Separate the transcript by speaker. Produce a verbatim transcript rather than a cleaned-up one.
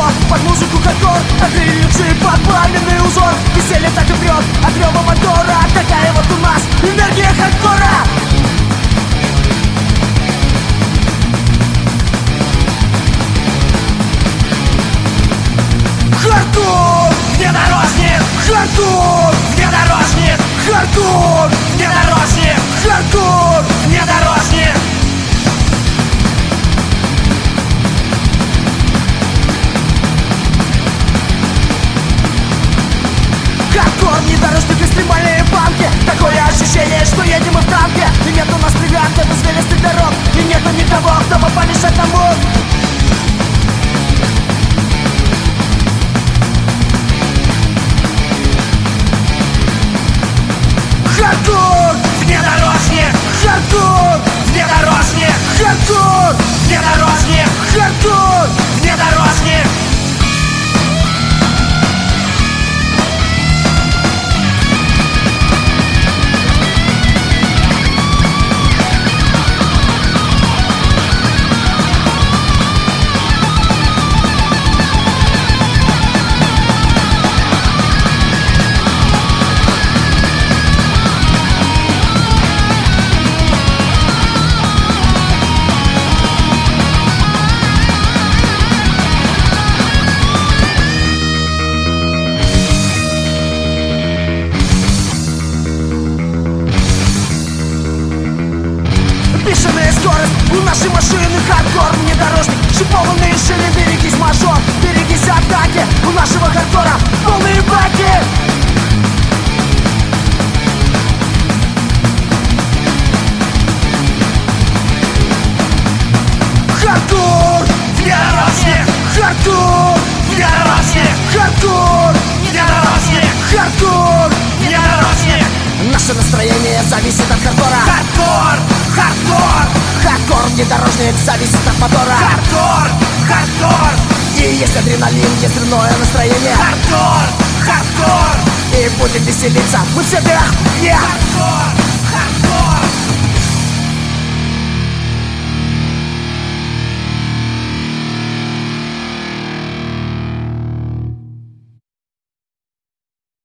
Speaker 1: мотор, под музыку хардкор, отрывший под пламенный узор. Веселье так и прет от рева мотора. Такая вот у нас энергия хардкора. Хардкор, внедорожник, хардкор, внедорожник, хардкор, внедорожник, хардкор, внедорожник. Хардкор, внедорожник, экстремальные банки. Такое ощущение, что едем мы в танке. И нет у нас бригад, без извилистых дорог. И нету никого, кто бы помешать нам мог. Хардкор, внедорожник, хардкор, внедорожник, хардкор, внедорожник, хардкор, внедорожник. Бешеная скорость у нашей машины, хардкор, внедорожник, шипованные шины. Берегись, мажор, берегись атаки. У нашего хардкора полные баки. Хардкор, внедорожник, хардкор, внедорожник, хардкор, внедорожник, хардкор, внедорожник. Наше настроение зависит от хардкора. Хардкор, хардкор, хардкор, внедорожник зависит от мотора. Хардкор, хардкор. И есть адреналин, есть дурное настроение. Хардкор, хардкор. И будем веселиться мы все вверх. Yeah. Хардкор.